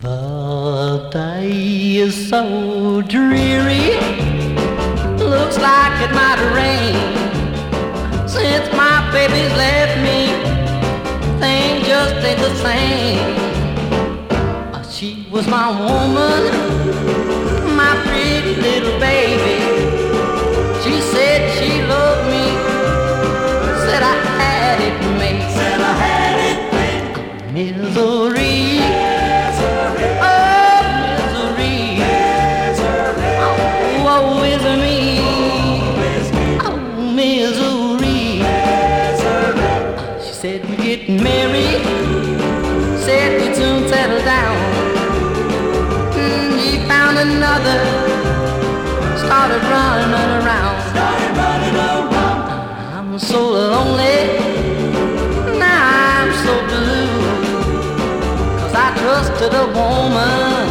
The day is so dreary, looks like it might rain. Since my baby's left me, things just ain't the same. She was my woman, my pretty little baby. She said she loved me, said I had it made. Said I had it made. Misery, oh misery, oh woe is me, oh misery. She said we get married, said we'd soon settle down. He found another, started running around. I'm so lonely, now I'm so blue, 'cause I trusted a woman